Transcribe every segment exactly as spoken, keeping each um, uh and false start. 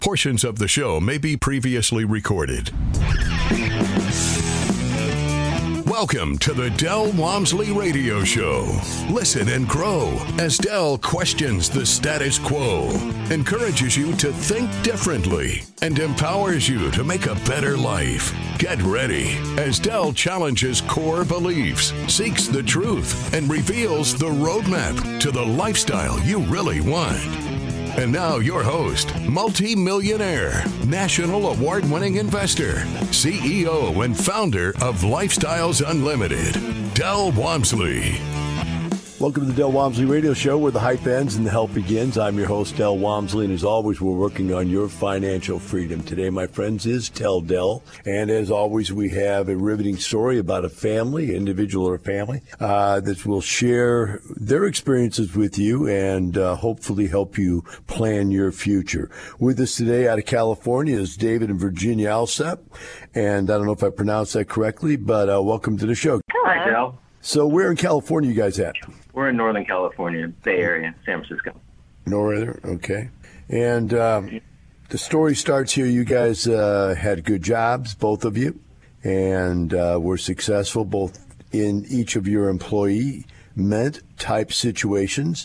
Portions of the show may be previously recorded. Welcome to the Del Walmsley Radio Show. Listen and grow as Del questions the status quo, encourages you to think differently, and empowers you to make a better life. Get ready as Del challenges core beliefs, seeks the truth, and reveals the roadmap to the lifestyle you really want. And now your host, multi-millionaire, national award-winning investor, C E O and founder of Lifestyles Unlimited, Del Walmsley. Welcome to the Del Walmsley Radio Show, where the hype ends and the help begins. I'm your host, Del Walmsley, and as always, we're working on your financial freedom. Today, my friends, is Tell Del, and as always, we have a riveting story about a family, individual or family, uh, that will share their experiences with you and uh, hopefully help you plan your future. With us today out of California is David and Virginia Alsep, and I don't know if I pronounced that correctly, but uh, welcome to the show. Hi, Del. So where in California you guys at? We're in Northern California, Bay Area, San Francisco. Northern, okay. And um, the story starts here. You guys uh, had good jobs, both of you, and uh, were successful both in each of your employment type situations.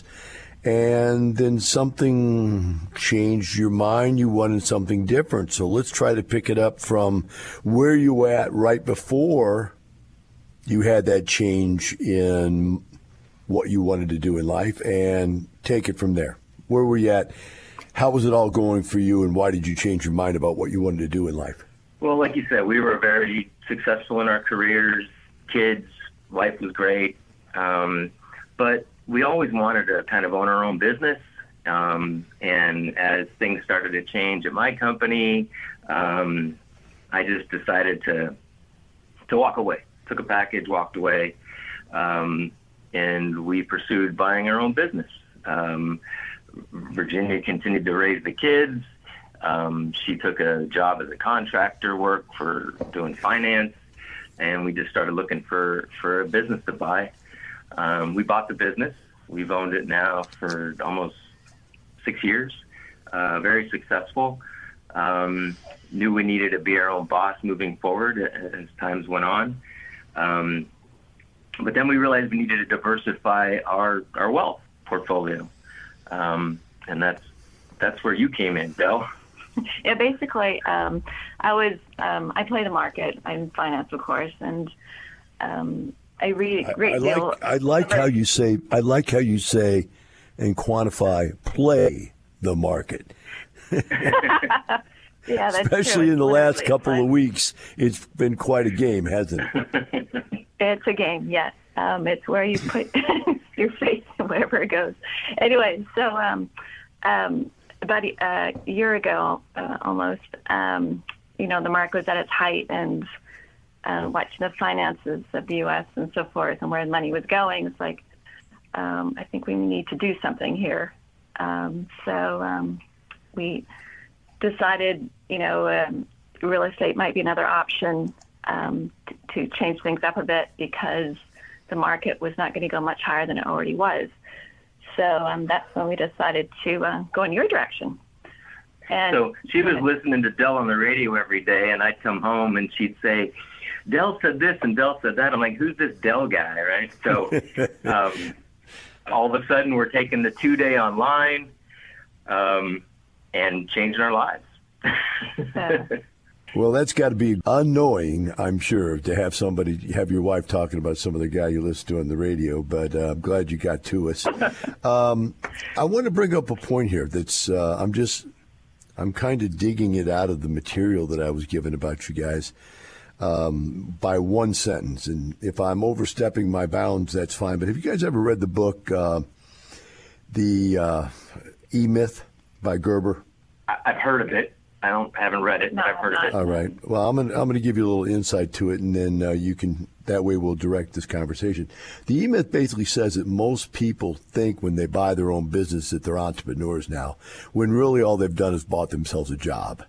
And then something changed your mind. You wanted something different. So let's try to pick it up from where you were at right before you had that change in what you wanted to do in life and take it from there. Where were you at? How was it all going for you, and why did you change your mind about what you wanted to do in life? Well, like you said, we were very successful in our careers, kids, life was great. Um, but we always wanted to kind of own our own business. Um, and as things started to change at my company, um, I just decided to to walk away. Took a package, walked away, um, and we pursued buying our own business. Um, Virginia continued to raise the kids. Um, she took a job as a contractor, work for doing finance, and we just started looking for, for a business to buy. Um, we bought the business. We've owned it now for almost six years. Uh, very successful. Um, knew we needed to be our own boss moving forward as times went on. Um, but then we realized we needed to diversify our, our wealth portfolio. Um, and that's, that's where you came in, Del. Yeah, basically, um, I was, um, I play the market. I'm in finance, of course. And, um, I read a great I, I deal. Like, I like how you say, I like how you say and quantify play the market. Yeah, that's Especially true. in the last couple fun. of weeks, it's been quite a game, hasn't it? It's a game, yes. Um, it's where you put your faith and wherever it goes. Anyway, so um, um, about a, a year ago, uh, almost, um, you know, the market was at its height, and uh, watching the finances of the U S and so forth, and where the money was going, it's like, um, I think we need to do something here. Um, so um, we decided, you know, um, real estate might be another option um, t- to change things up a bit, because the market was not going to go much higher than it already was. So um, that's when we decided to uh, go in your direction. And so she was listening to Del on the radio every day, and I'd come home and she'd say, Del said this and Del said that. I'm like, who's this Del guy, right? So um, all of a sudden we're taking the two-day online, um, and changing our lives. Well, that's got to be unknowing, I'm sure, to have somebody, have your wife talking about some of the guy you listen to on the radio, but uh, I'm glad you got to us. Um, I want to bring up a point here that's, uh, I'm just, I'm kind of digging it out of the material that I was given about you guys um, by one sentence. And if I'm overstepping my bounds, that's fine. But have you guys ever read the book, uh, The uh, E-Myth by Gerber? I've heard of it. I don't haven't read it, No, but I've heard of it. All right. Well, I'm gonna I'm gonna give you a little insight to it, and then uh, you can. That way, we'll direct this conversation. The E-Myth basically says that most people think when they buy their own business that they're entrepreneurs now, when really all they've done is bought themselves a job.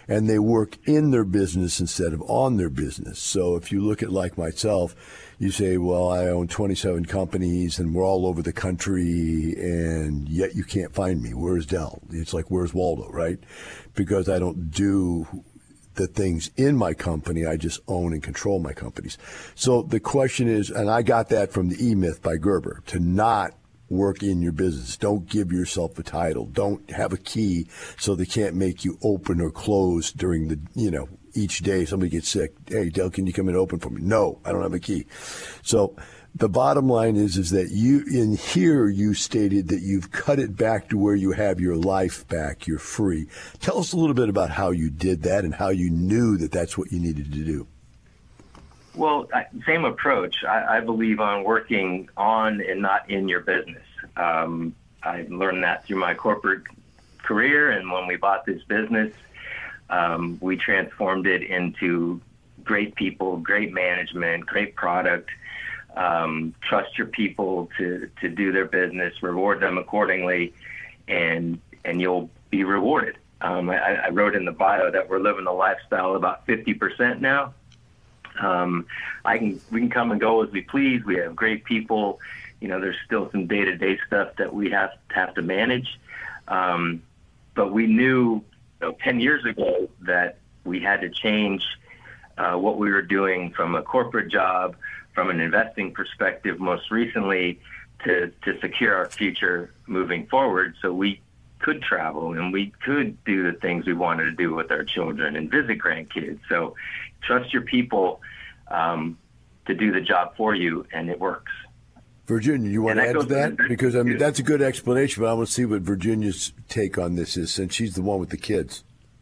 and they work in their business instead of on their business. So if you look at like myself, you say, well, I own twenty-seven companies and we're all over the country, and yet you can't find me. Where's Del? It's like, where's Waldo, right? Because I don't do the things in my company. I just own and control my companies. So the question is, and I got that from the E-Myth by Gerber, to not work in your business. Don't give yourself a title. Don't have a key so they can't make you open or close during the, you know, each day somebody gets sick. Hey, Del, can you come and open for me? No, I don't have a key. So the bottom line is, is that you, in here, you stated that you've cut it back to where you have your life back. You're free. Tell us a little bit about how you did that and how you knew that that's what you needed to do. Well, same approach. I, I believe on working on and not in your business. Um, I learned that through my corporate career, and when we bought this business, um, we transformed it into great people, great management, great product. Um, trust your people to, to do their business, reward them accordingly, and and you'll be rewarded. Um, I, I wrote in the bio that we're living the lifestyle about fifty percent now. Um, I can we can come and go as we please. We have great people. You know, there's still some day-to-day stuff that we have have to manage. Um, but we knew, you know, ten years ago that we had to change uh, what we were doing from a corporate job, from an investing perspective, most recently, to, to secure our future moving forward, so we could travel and we could do the things we wanted to do with our children and visit grandkids. So trust your people um, to do the job for you, and it works. Virginia, you want to add to that? Because, I mean, that's a good explanation, but I want to see what Virginia's take on this is, since she's the one with the kids.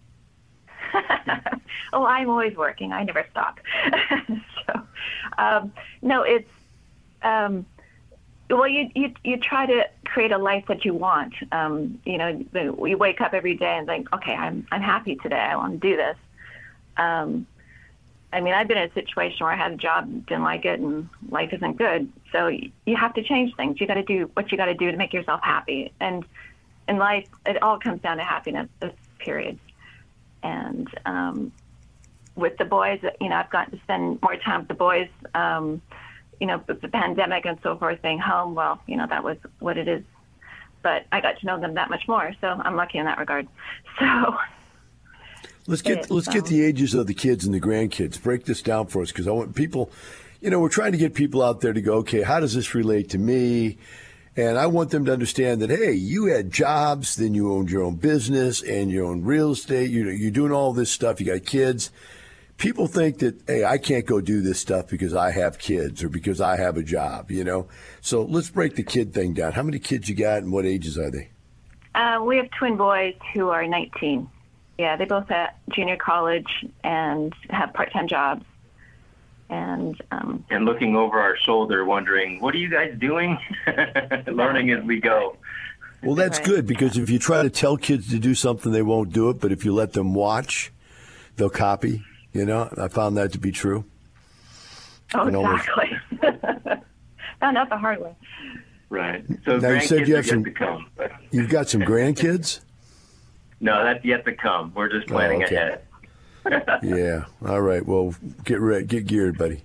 Oh, I'm always working. I never stop. so, um, no, it's, um, well, you, you you try to create a life that you want. Um, you know, you wake up every day and think, okay, I'm I'm happy today. I want to do this. Um, I mean, I've been in a situation where I had a job, didn't like it, and life isn't good. So you have to change things. You got to do what you got to do to make yourself happy. And in life, it all comes down to happiness, period. And um, with the boys, you know, I've gotten to spend more time with the boys. Um, you know, with the pandemic and so forth, being home, well, you know, that was what it is. But I got to know them that much more, so I'm lucky in that regard. So let's get let's get the ages of the kids and the grandkids. Break this down for us, because I want people, you know, we're trying to get people out there to go, okay, how does this relate to me? And I want them to understand that, hey, you had jobs, then you owned your own business and your own real estate. You know, you're doing all this stuff. You got kids. People think that, hey, I can't go do this stuff because I have kids or because I have a job, you know. So let's break the kid thing down. How many kids you got and what ages are they? Uh, we have twin boys who are nineteen. Yeah, they both at junior college and have part-time jobs. And um, and looking over our shoulder, wondering, what are you guys doing? Learning as we go. Well, that's right. Good, because if you try to tell kids to do something, they won't do it. But if you let them watch, they'll copy. You know, I found that to be true. Oh, exactly. Found out the hard way. Right. So now, you said you have some, to come. But... You've got some grandkids? No, that's yet to come. We're just planning oh, okay. ahead. Yeah. All right. Well, get ready. Get geared, buddy.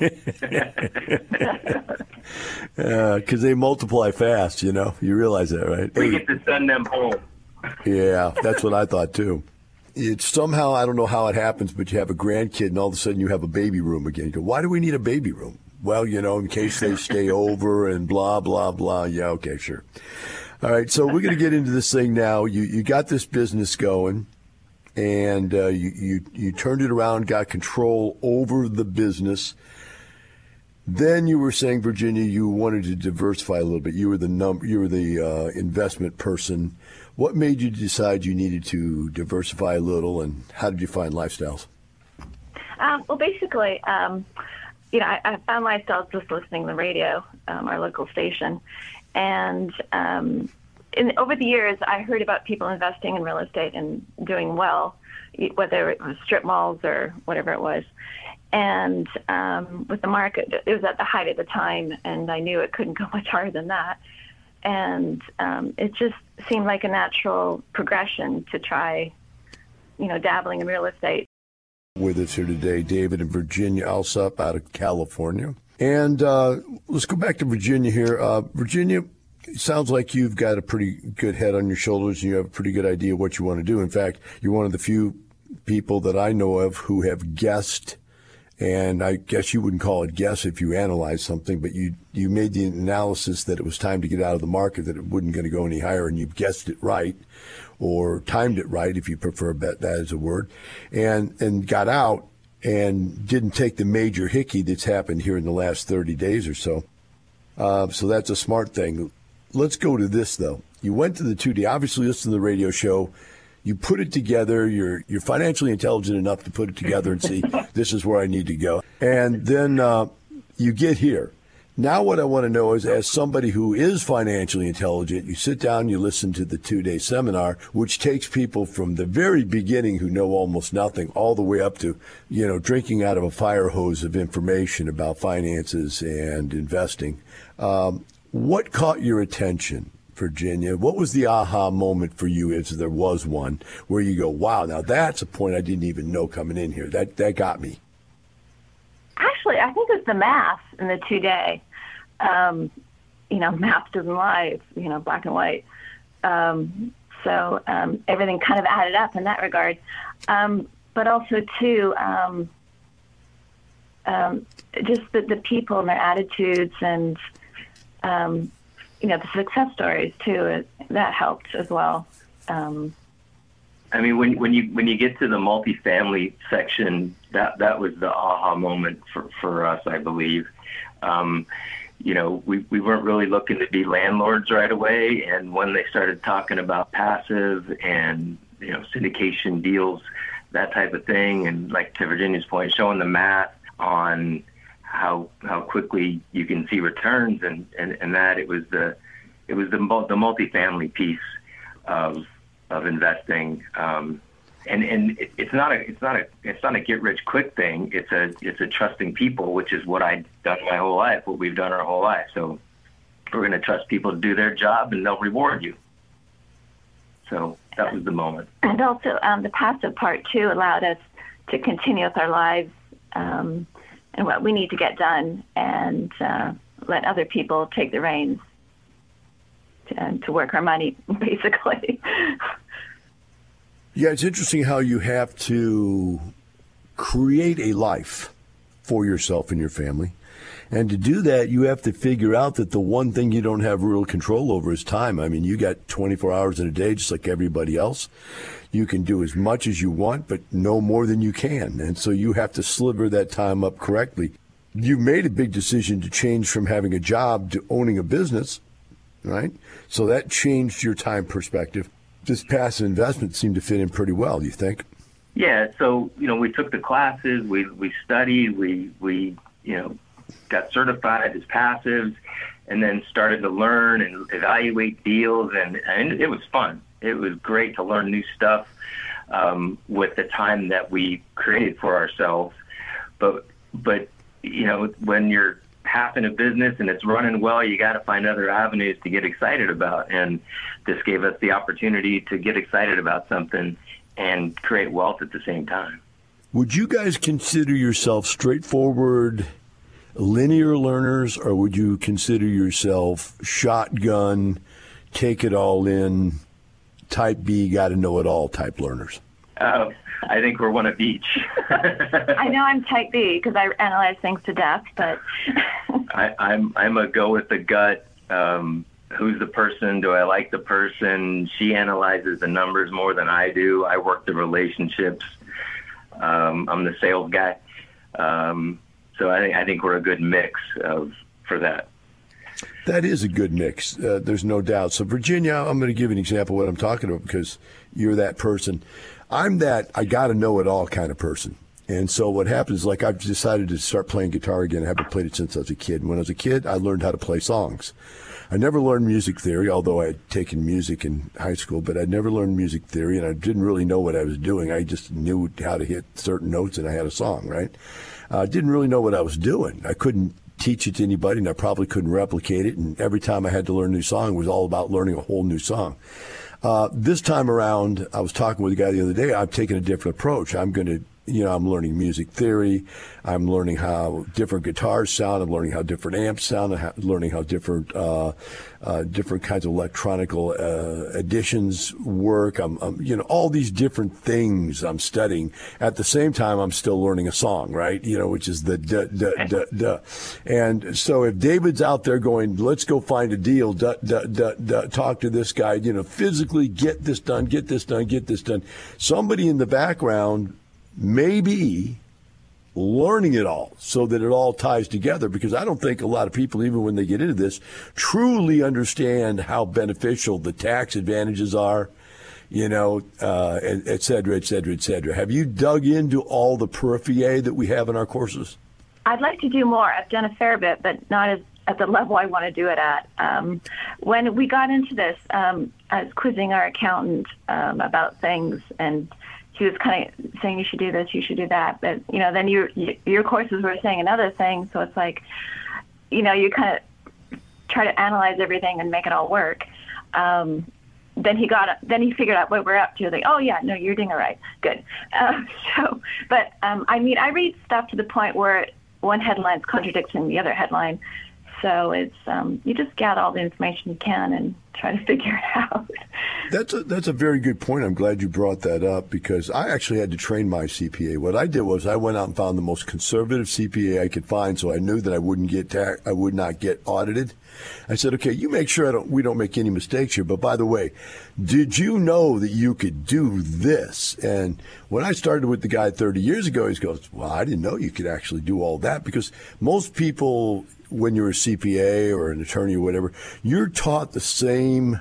Because uh, they multiply fast, you know. You realize that, right? We get to send them home. Yeah, that's what I thought, too. It's somehow, I don't know how it happens, but you have a grandkid and all of a sudden you have a baby room again. You go, why do we need a baby room? Well, you know, in case they stay over and blah, blah, blah. Yeah, okay, sure. All right, so we're going to get into this thing now. You you got this business going, and uh, you, you, you turned it around, got control over the business. Then you were saying, Virginia, you wanted to diversify a little bit. You were the number, you were the uh, investment person. What made you decide you needed to diversify a little, and how did you find Lifestyles? Um, well, basically, um, you know, I, I found Lifestyles just listening to the radio, um, our local station, and um, in, over the years, I heard about people investing in real estate and doing well, whether it was strip malls or whatever it was. And um, with the market, it was at the height at the time, and I knew it couldn't go much higher than that. And um, it just seemed like a natural progression to try, you know, dabbling in real estate. With us here today, David and Virginia Alsop out of California. And uh, let's go back to Virginia here. Uh, Virginia, it sounds like you've got a pretty good head on your shoulders and you have a pretty good idea what you want to do. In fact, you're one of the few people that I know of who have guessed, and I guess you wouldn't call it guess if you analyzed something, but you, you made the analysis that it was time to get out of the market, that it wasn't going to go any higher, and you've guessed it right, or timed it right, if you prefer that as a word, and and got out and didn't take the major hickey that's happened here in the last thirty days or so. Uh, so that's a smart thing. Let's go to this, though. You went to the two D, obviously listened to the radio show. You put it together. You're you're financially intelligent enough to put it together and see, this is where I need to go. And then uh, you get here. Now what I want to know is, as somebody who is financially intelligent, you sit down, you listen to the two-day seminar, which takes people from the very beginning who know almost nothing all the way up to, you know, drinking out of a fire hose of information about finances and investing. Um, what caught your attention, Virginia? What was the aha moment for you, if there was one, where you go, wow, now that's a point I didn't even know coming in here. That that got me. Actually, I think it was the math in the two-day. Um, you know, math doesn't lie. It's, you know, black and white. Um, so um, everything kind of added up in that regard. Um, but also, too, um, um, just the, the people and their attitudes and, um, you know, the success stories, too, it, that helped as well. Um, I mean, when when you when you get to the multifamily section, that that was the aha moment for, for us, I believe. Um, you know, we, we weren't really looking to be landlords right away, and when they started talking about passive and, you know, syndication deals, that type of thing, and like to Virginia's point, showing the math on how how quickly you can see returns, and, and, and that it was the it was the the multifamily piece of of investing, um, and and it, it's not a it's not a it's not a get rich quick thing. It's a it's a trusting people, which is what I've done my whole life, what we've done our whole life. So we're going to trust people to do their job, and they'll reward you. So that was the moment. And also, um, the passive part too allowed us to continue with our lives um, and what we need to get done, and uh, let other people take the reins to, to work our money, basically. Yeah, it's interesting how you have to create a life for yourself and your family. And to do that, you have to figure out that the one thing you don't have real control over is time. I mean, you got twenty-four hours in a day, just like everybody else. You can do as much as you want, but no more than you can. And so you have to sliver that time up correctly. You made a big decision to change from having a job to owning a business, right? So that changed your time perspective. This passive investment seemed to fit in pretty well, do you think? Yeah, so, you know, we took the classes, we we studied, we, we you know, got certified as passives, and then started to learn and evaluate deals, and, and it was fun. It was great to learn new stuff um, with the time that we created for ourselves. But, but you know, when you're half in a business and it's running well, you got to find other avenues to get excited about. And this gave us the opportunity to get excited about something and create wealth at the same time. Would you guys consider yourself straightforward, linear learners, or would you consider yourself shotgun, take it all in, type B, got to know it all type learners? Uh, I think we're one of each. I know I'm type B because I analyze things to death, but I, I'm I'm a go with the gut. Um, who's the person? Do I like the person? She analyzes the numbers more than I do. I work the relationships. Um, I'm the sales guy. Um, so I think I think we're a good mix of for that. That is a good mix. Uh, there's no doubt. So, Virginia, I'm going to give an example of what I'm talking about because you're that person. I'm that I got to know it all kind of person. And so what happens is, like, I've decided to start playing guitar again. I haven't played it since I was a kid. And when I was a kid, I learned how to play songs. I never learned music theory, although I had taken music in high school, but I never learned music theory, and I didn't really know what I was doing. I just knew how to hit certain notes, and I had a song, right? I uh, didn't really know what I was doing. I couldn't teach it to anybody, and I probably couldn't replicate it. And every time I had to learn a new song, it was all about learning a whole new song. Uh, this time around, I was talking with a guy the other day. I'm taking a different approach. I'm going to, you know, I'm learning music theory. I'm learning how different guitars sound. I'm learning how different amps sound. I'm learning how different uh, uh, different kinds of electronical uh, additions work. I'm, I'm, you know, all these different things I'm studying. At the same time, I'm still learning a song, right? You know, which is the duh, duh, duh, duh. And so if David's out there going, let's go find a deal, duh, duh, duh, duh, talk to this guy, you know, physically get this done, get this done, get this done. Somebody in the background maybe learning it all so that it all ties together, because I don't think a lot of people, even when they get into this, truly understand how beneficial the tax advantages are, you know, uh, et cetera, et cetera, et cetera. Have you dug into all the periphery that we have in our courses? I'd like to do more. I've done a fair bit, but not as at the level I want to do it at. Um, when we got into this, um, I was quizzing our accountant um, about things, and he was kind of saying you should do this, you should do that, but you know, then your your courses were saying another thing. So it's like, you know, you kind of try to analyze everything and make it all work. Um, then he got, then he figured out what we're up to. Like, oh yeah, no, you're doing it right, good. Uh, so, but um, I mean, I read stuff to the point where one headline's contradicting the other headline. So it's um, you just gather all the information you can and try to figure it out. That's a, that's a very good point. I'm glad you brought that up, because I actually had to train my C P A. What I did was I went out and found the most conservative C P A I could find, so I knew that I wouldn't get ta- I would not get audited. I said, okay, you make sure I don't we don't make any mistakes here. But by the way, did you know that you could do this? And when I started with the guy thirty years ago, he goes, well, I didn't know you could actually do all that, because most people, when you're a C P A or an attorney or whatever, you're taught the same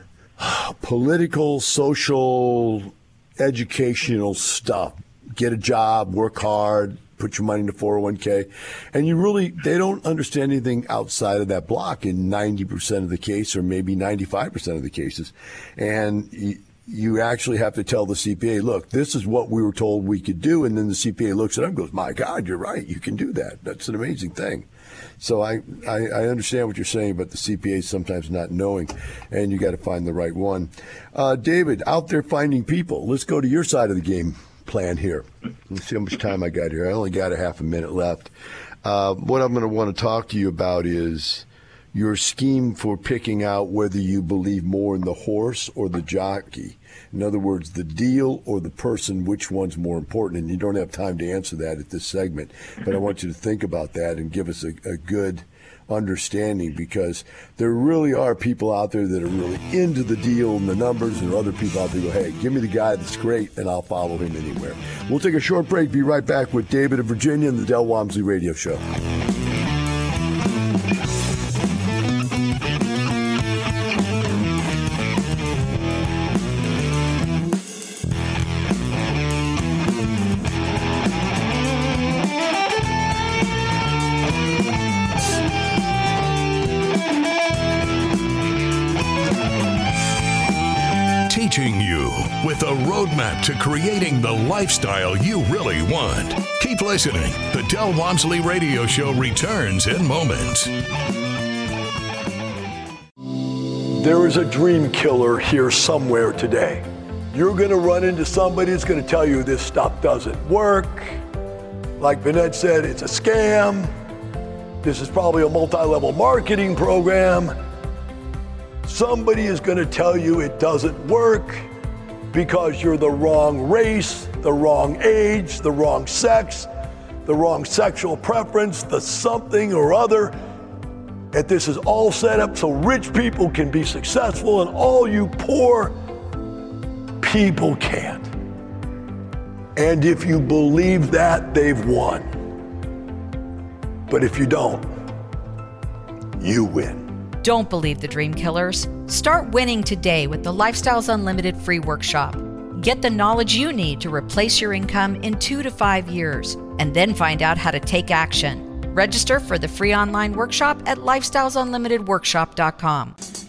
political, social, educational stuff. Get a job, work hard, put your money into four oh one k. And you really, they don't understand anything outside of that block in ninety percent of the case, or maybe ninety-five percent of the cases. And you, you actually have to tell the C P A, look, this is what we were told we could do. And then the C P A looks at it and goes, my God, you're right. You can do that. That's an amazing thing. So I, I, I understand what you're saying about the C P A sometimes not knowing, and you got to find the right one. Uh, David, out there finding people. Let's go to your side of the game plan here. Let's see how much time I got here. I only got a half a minute left. Uh, what I'm going to want to talk to you about is your scheme for picking out whether you believe more in the horse or the jockey. In other words, the deal or the person, which one's more important? And you don't have time to answer that at this segment, but I want you to think about that and give us a, a good understanding, because there really are people out there that are really into the deal and the numbers, and other people out there who go, hey, give me the guy that's great and I'll follow him anywhere. We'll take a short break. Be right back with David of Virginia and the Del Walmsley Radio Show. Teaching you with a roadmap to creating the lifestyle you really want. Keep listening. The Del Walmsley Radio Show returns in moments. There is a dream killer here somewhere today. You're going to run into somebody that's going to tell you this stuff doesn't work. Like Vinette said, it's a scam. This is probably a multi-level marketing program. Somebody is going to tell you it doesn't work because you're the wrong race, the wrong age, the wrong sex, the wrong sexual preference, the something or other. That this is all set up so rich people can be successful and all you poor people can't. And if you believe that, they've won. But if you don't, you win. Don't believe the dream killers. Start winning today with the Lifestyles Unlimited free workshop. Get the knowledge you need to replace your income in two to five years, and then find out how to take action. Register for the free online workshop at lifestyles unlimited workshop dot com.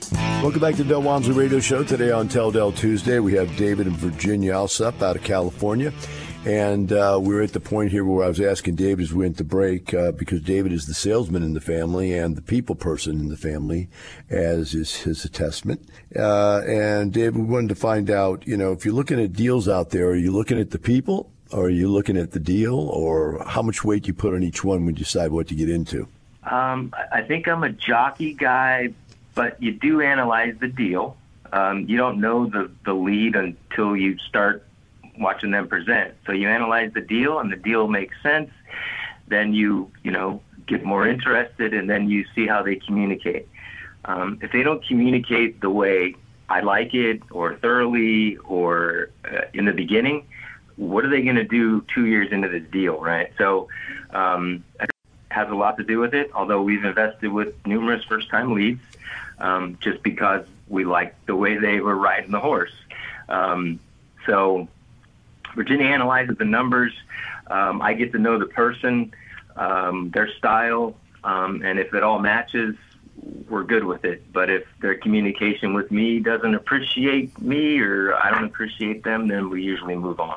Welcome back to the Del Walmsley Radio Show. Today on Tell Del Tuesday, we have David and Virginia Alsup out of California. And uh, we're at the point here where I was asking David as we went to break, uh, because David is the salesman in the family and the people person in the family, as is his attestment. Uh, and David, we wanted to find out, you know, if you're looking at deals out there, are you looking at the people, or are you looking at the deal, or how much weight you put on each one when you decide what to get into? Um, I think I'm a jockey guy, but you do analyze the deal. Um, you don't know the, the lead until you start watching them present. So you analyze the deal, and the deal makes sense. Then you, you know, get more interested, and then you see how they communicate. Um, if they don't communicate the way I like it, or thoroughly, or uh, in the beginning, what are they going to do two years into this deal, right? So um, it has a lot to do with it, although we've invested with numerous first-time leads um, just because we liked the way they were riding the horse. Um, so Virginia analyzes the numbers. Um, I get to know the person, um, their style, um, and if it all matches, we're good with it. But if their communication with me doesn't appreciate me, or I don't appreciate them, then we usually move on.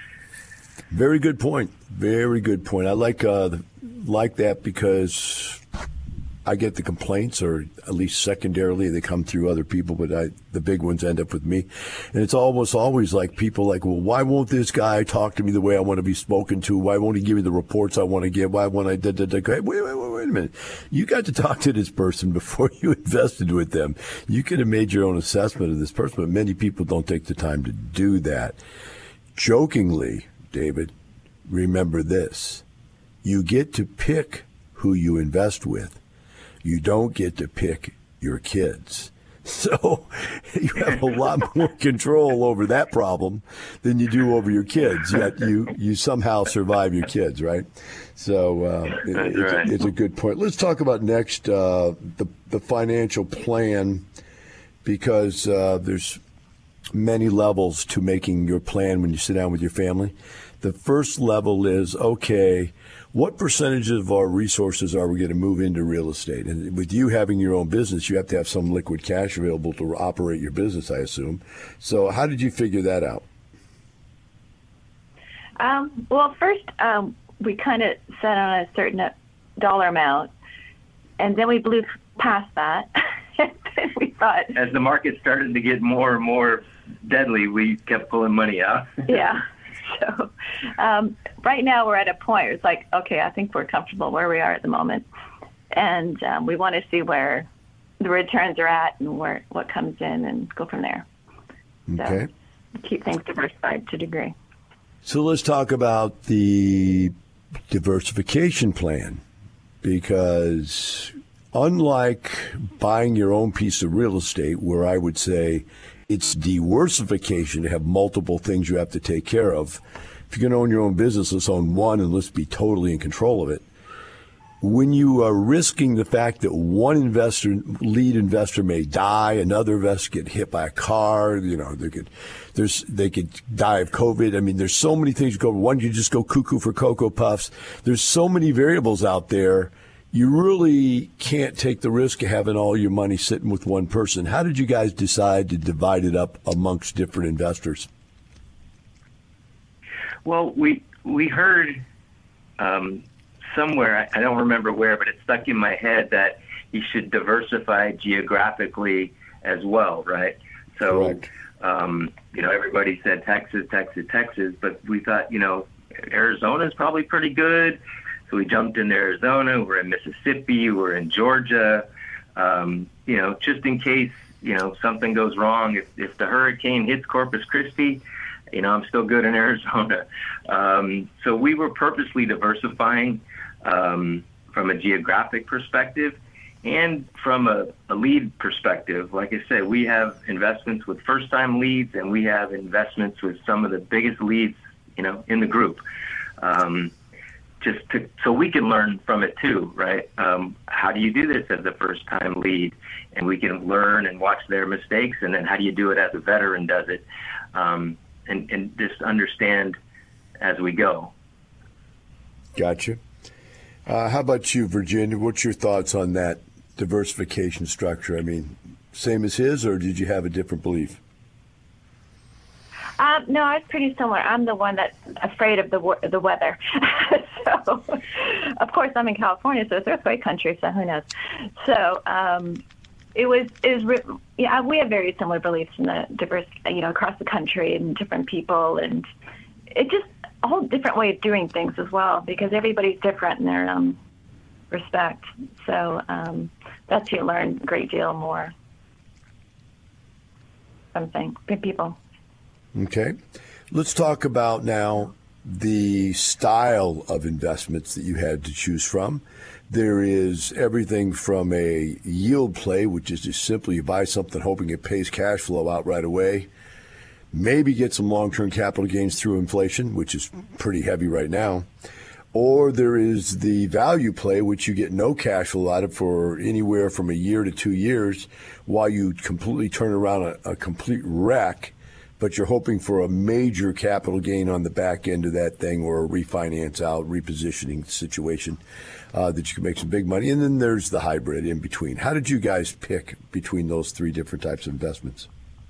Very good point. Very good point. I like uh, like that because I get the complaints, or at least secondarily they come through other people, but I, the big ones end up with me. And it's almost always like people like, well, why won't this guy talk to me the way I want to be spoken to? Why won't he give me the reports I want to give? Why won't I? Da, da, da. Wait, wait, wait, wait a minute. You got to talk to this person before you invested with them. You could have made your own assessment of this person, but many people don't take the time to do that. Jokingly, David, remember this. You get to pick who you invest with. You don't get to pick your kids. So you have a lot more control over that problem than you do over your kids. Yet you, you somehow survive your kids, right? So uh, it, it's, right. it's a good point. Let's talk about next uh, the, the financial plan, because uh, there's many levels to making your plan when you sit down with your family. The first level is, okay, what percentage of our resources are we going to move into real estate? And with you having your own business, you have to have some liquid cash available to operate your business, I assume. So how did you figure that out? Um, well, first, um, we kind of set on a certain dollar amount, and then we blew past that. We thought, as the market started to get more and more deadly, we kept pulling money out. Yeah. So um, right now we're at a point where it's like, okay, I think we're comfortable where we are at the moment. And um, we want to see where the returns are at and where what comes in and go from there. Okay. So keep things diversified to a degree. So let's talk about the diversification plan, because unlike buying your own piece of real estate, where I would say it's diversification to have multiple things you have to take care of. If you're going to own your own business, let's own one and let's be totally in control of it. When you are risking the fact that one investor, lead investor, may die, another investor get hit by a car, you know, they could, there's, they could die of COVID. I mean, there's so many things go. One, you just go cuckoo for Cocoa Puffs. There's so many variables out there. You really can't take the risk of having all your money sitting with one person. How did you guys decide to divide it up amongst different investors? Well, we we heard um, somewhere, I don't remember where, but it stuck in my head that you should diversify geographically as well, right? So, um, you know, everybody said Texas, Texas, Texas, but we thought, you know, Arizona is probably pretty good. So we jumped into Arizona, we're in Mississippi, we're in Georgia, um, you know, just in case, you know, something goes wrong. If, if the hurricane hits Corpus Christi, you know, I'm still good in Arizona. Um, so we were purposely diversifying um, from a geographic perspective and from a, a lead perspective. Like I said, we have investments with first-time leads, and we have investments with some of the biggest leads, you know, in the group. Um, just to, so we can learn from it too, right? Um, how do you do this as a first-time lead? And we can learn and watch their mistakes, and then how do you do it as a veteran does it? Um, and, and just understand as we go. Gotcha. Uh, how about you, Virginia? What's your thoughts on that diversification structure? I mean, same as his, or did you have a different belief? Um, no, I was pretty similar. I'm the one that's afraid of the the weather. So, of course, I'm in California, so it's earthquake country, so who knows? So, um, it was, it was, yeah, we have very similar beliefs in the diverse, you know, across the country and different people, and it's just a whole different way of doing things as well, because everybody's different in their um, respect. So, um, that's you learn a great deal more from things, good people. Okay. Let's talk about now the style of investments that you had to choose from. There is everything from a yield play, which is just simply you buy something hoping it pays cash flow out right away, maybe get some long-term capital gains through inflation, which is pretty heavy right now. Or there is the value play, which you get no cash flow out of for anywhere from a year to two years while you completely turn around a, a complete wreck, but you're hoping for a major capital gain on the back end of that thing, or a refinance out, repositioning situation uh, that you can make some big money. And then there's the hybrid in between. How did you guys pick between those three different types of investments?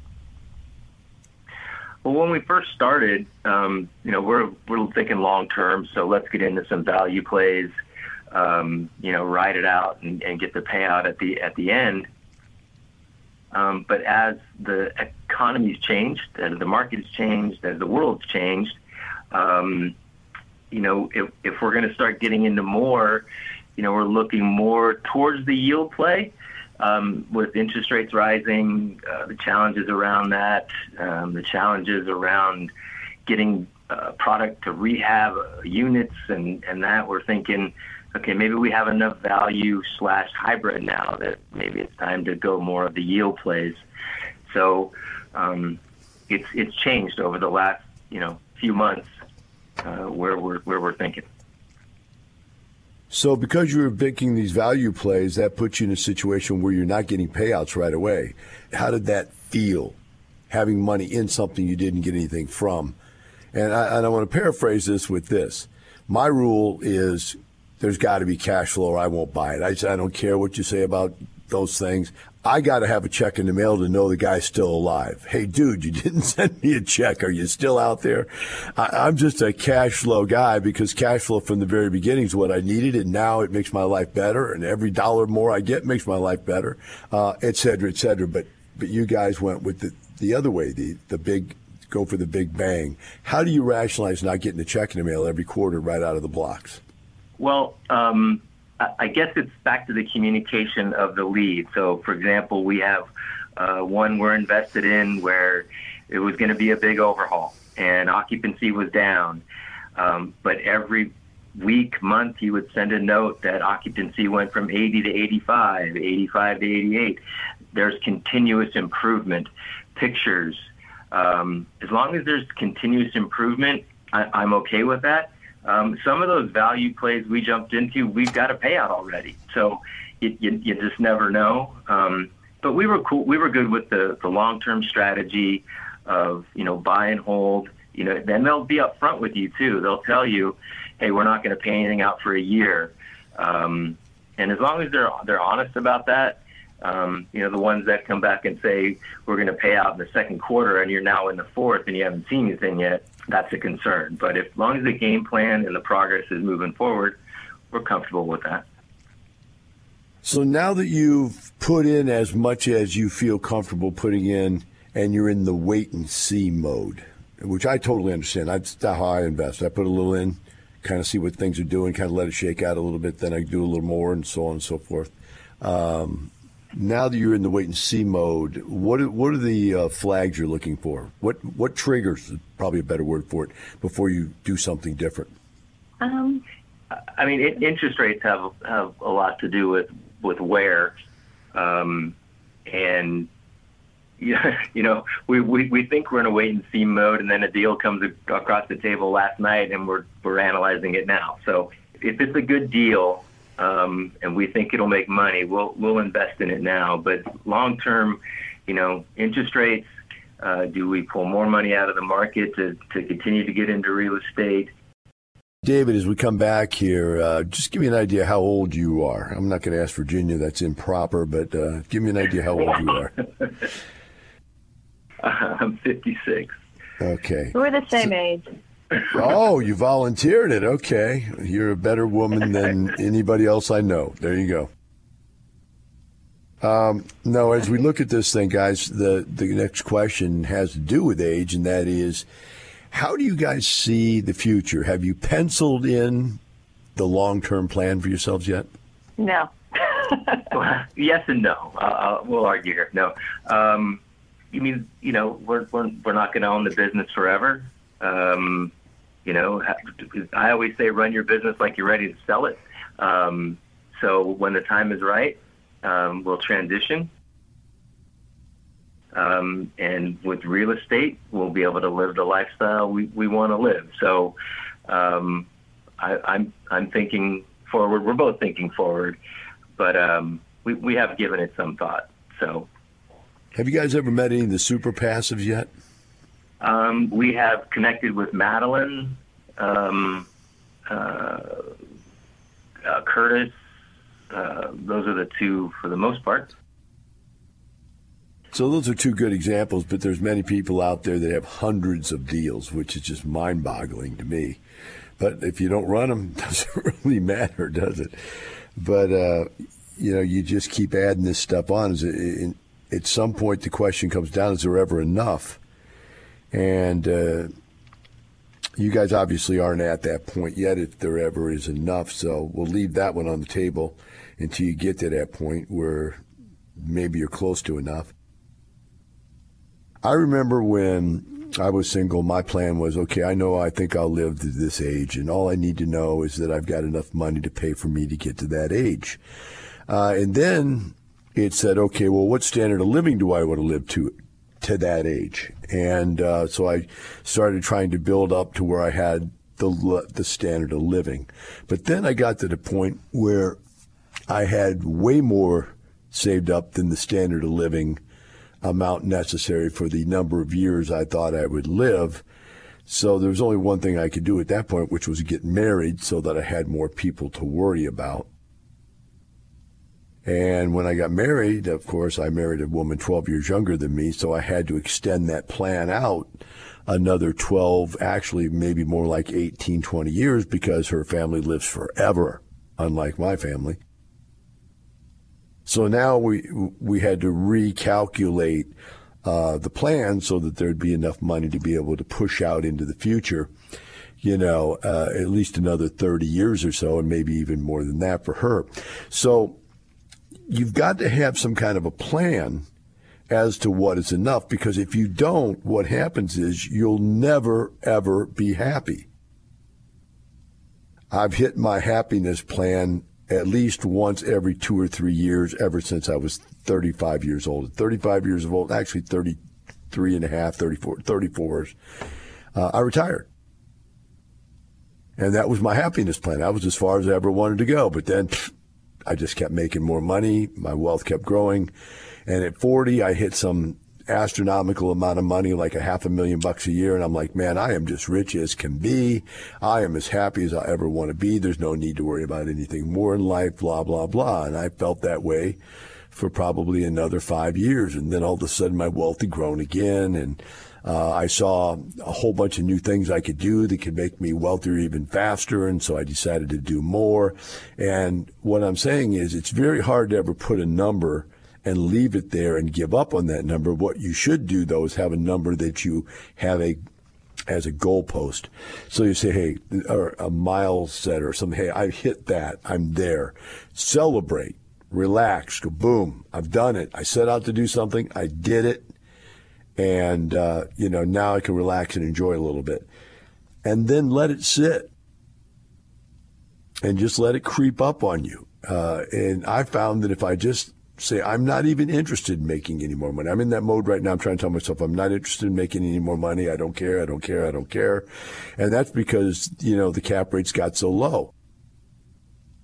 Well, when we first started, um, you know, we're we're thinking long term, so let's get into some value plays, um, you know, ride it out and, and get the payout at the at the end. Um, but as the economy's changed, as the market's changed, as the world's changed, um, you know, if, if we're going to start getting into more, you know, we're looking more towards the yield play. Um, with interest rates rising, uh, the challenges around that, um, the challenges around getting uh, product to rehab uh, units and, and that, we're thinking, okay, maybe we have enough value slash hybrid now that maybe it's time to go more of the yield plays. So um, it's it's changed over the last, you know, few months uh, where we're where we're thinking. So because you were picking these value plays, that puts you in a situation where you're not getting payouts right away. How did that feel, having money in something you didn't get anything from? And I, and I want to paraphrase this with this. My rule is there's got to be cash flow or I won't buy it. I, I don't care what you say about those things. I got to have a check in the mail to know the guy's still alive. Hey, dude, you didn't send me a check. Are you still out there? I, I'm just a cash flow guy because cash flow from the very beginning is what I needed, and now it makes my life better, and every dollar more I get makes my life better, uh, et cetera, et cetera. But, but you guys went with the, the other way, the, the big go for the big bang. How do you rationalize not getting a check in the mail every quarter right out of the blocks? Well, um, I guess it's back to the communication of the lead. So, for example, we have uh, one we're invested in where it was going to be a big overhaul and occupancy was down. Um, but every week, month, he would send a note that occupancy went from eighty to eighty-five, eighty-five to eighty-eight. There's continuous improvement, pictures. Um, as long as there's continuous improvement, I, I'm okay with that. Um, some of those value plays we jumped into, we've got a payout already. So you, you, you just never know. Um, but we were cool. We were good with the, the long-term strategy of, you know, buy and hold. You know, then they'll be upfront with you too. They'll tell you, hey, we're not going to pay anything out for a year. Um, and as long as they're they're honest about that, um, you know, the ones that come back and say we're going to pay out in the second quarter and you're now in the fourth and you haven't seen anything yet, that's a concern. But if, as long as the game plan and the progress is moving forward, we're comfortable with that. So now that you've put in as much as you feel comfortable putting in and you're in the wait and see mode, which I totally understand. That's how I invest. I put a little in, kind of see what things are doing, kind of let it shake out a little bit, then I do a little more and so on and so forth. Um, now that you're in the wait and see mode, what are, what are the uh, flags you're looking for? What what triggers, is probably a better word for it, before you do something different? Um, I mean, it, interest rates have have a lot to do with with where, um, and you know, you know we, we, we think we're in a wait and see mode, and then a deal comes across the table last night, and we're we're analyzing it now. So if it's a good deal, Um, and we think it'll make money, we'll we'll invest in it now. But long term, you know, interest rates, uh, do we pull more money out of the market to, to continue to get into real estate? David, as we come back here, uh, just give me an idea how old you are. I'm not going to ask Virginia, that's improper, but uh, give me an idea how old you are. I'm fifty-six. Okay. We're the same age. Oh, you volunteered it. Okay. You're a better woman than anybody else I know. There you go. Um, no, as we look at this thing, guys, the, the next question has to do with age, and that is, how do you guys see the future? Have you penciled in the long-term plan for yourselves yet? No. Yes and no. Uh, we'll argue here. No. Um, you mean, you know, we're we're, we're not going to own the business forever. Um, you know, I always say run your business like you're ready to sell it. Um, so when the time is right, um, we'll transition. Um, and with real estate, we'll be able to live the lifestyle we, we want to live. So um, I, I'm I'm thinking forward. We're both thinking forward, but um, we we have given it some thought. So, have you guys ever met any of the super passives yet? Um, we have connected with Madeline, um, uh, uh, Curtis. Uh, those are the two for the most part. So those are two good examples, but there's many people out there that have hundreds of deals, which is just mind-boggling to me. But if you don't run them, it doesn't really matter, does it? But, uh, you know, you just keep adding this stuff on. At some point, the question comes down, is there ever enough? And uh, you guys obviously aren't at that point yet, if there ever is enough. So we'll leave that one on the table until you get to that point where maybe you're close to enough. I remember when I was single, my plan was, okay, I know I think I'll live to this age, and all I need to know is that I've got enough money to pay for me to get to that age. Uh, and then it said, okay, well, what standard of living do I want to live to to that age? And uh, so I started trying to build up to where I had the the standard of living. But then I got to the point where I had way more saved up than the standard of living amount necessary for the number of years I thought I would live. So there was only one thing I could do at that point, which was get married so that I had more people to worry about. And when I got married, of course, I married a woman twelve years younger than me, so I had to extend that plan out another twelve, actually maybe more like eighteen, twenty years, because her family lives forever, unlike my family. So now we we had to recalculate uh, the plan so that there'd be enough money to be able to push out into the future, you know, uh, at least another thirty years or so, and maybe even more than that for her. So you've got to have some kind of a plan as to what is enough, because if you don't, what happens is you'll never, ever be happy. I've hit my happiness plan at least once every two or three years ever since I was thirty-five years old. At thirty-five years old, actually thirty-three and a half, thirty-four, thirty-four, uh, I retired. And that was my happiness plan. That was as far as I ever wanted to go. But then pff, I just kept making more money. My wealth kept growing. And at forty, I hit some astronomical amount of money, like a half a million bucks a year. And I'm like, man, I am just rich as can be. I am as happy as I ever want to be. There's no need to worry about anything more in life, blah, blah, blah. And I felt that way for probably another five years. And then all of a sudden my wealth had grown again. And uh, I saw a whole bunch of new things I could do that could make me wealthier even faster. And so I decided to do more. And what I'm saying is it's very hard to ever put a number and leave it there and give up on that number. What you should do, though, is have a number that you have a as a goalpost. So you say, hey, or a mile set or something, hey, I've hit that. I'm there. Celebrate. Relax. Go, boom. I've done it. I set out to do something. I did it. And, uh, you know, now I can relax and enjoy a little bit. And then let it sit. And just let it creep up on you. Uh, and I found that if I just say, I'm not even interested in making any more money. I'm in that mode right now. I'm trying to tell myself I'm not interested in making any more money. I don't care. I don't care. I don't care. And that's because, you know, the cap rates got so low.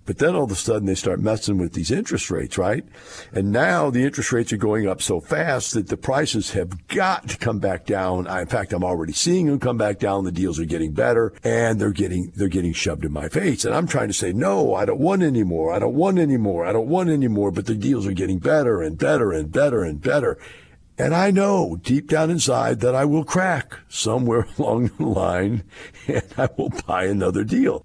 But then all of a sudden they start messing with these interest rates, right? And now the interest rates are going up so fast that the prices have got to come back down. I, in fact, I'm already seeing them come back down. The deals are getting better, and they're getting they're getting shoved in my face. And I'm trying to say, no, I don't want any more. I don't want any more. I don't want any more. But the deals are getting better and better and better and better. And I know deep down inside that I will crack somewhere along the line, and I will buy another deal.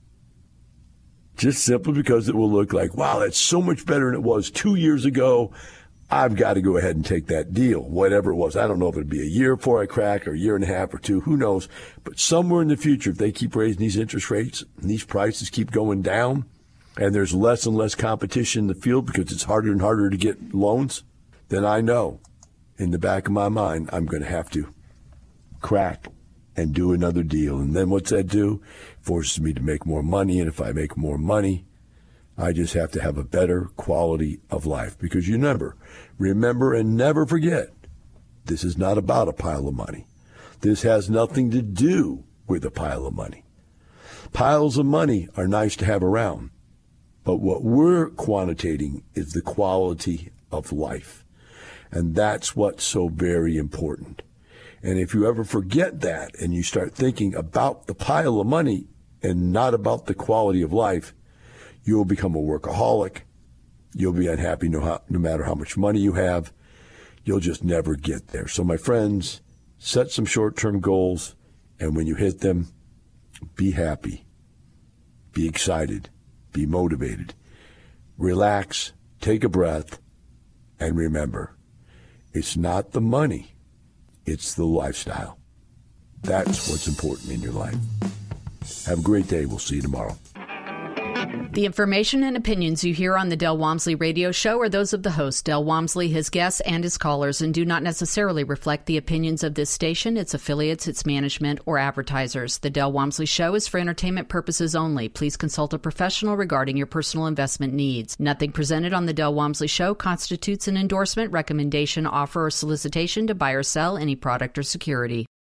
Just simply because it will look like, wow, that's so much better than it was two years ago. I've got to go ahead and take that deal, whatever it was. I don't know if it'd be a year before I crack or a year and a half or two, who knows. But somewhere in the future, if they keep raising these interest rates and these prices keep going down and there's less and less competition in the field because it's harder and harder to get loans, then I know in the back of my mind I'm going to have to crack and do another deal. And then what's that do? Forces me to make more money. And if I make more money, I just have to have a better quality of life. Because you remember, remember and never forget, this is not about a pile of money. This has nothing to do with a pile of money. Piles of money are nice to have around. But what we're quantitating is the quality of life. And that's what's so very important. And if you ever forget that and you start thinking about the pile of money and not about the quality of life, you'll become a workaholic. You'll be unhappy no, how, no matter how much money you have. You'll just never get there. So, my friends, set some short-term goals, and when you hit them, be happy, be excited, be motivated. Relax, take a breath, and remember, it's not the money. It's the lifestyle. That's what's important in your life. Have a great day. We'll see you tomorrow. The information and opinions you hear on the Del Walmsley Radio Show are those of the host, Del Walmsley, his guests, and his callers, and do not necessarily reflect the opinions of this station, its affiliates, its management, or advertisers. The Del Walmsley Show is for entertainment purposes only. Please consult a professional regarding your personal investment needs. Nothing presented on the Del Walmsley Show constitutes an endorsement, recommendation, offer, or solicitation to buy or sell any product or security.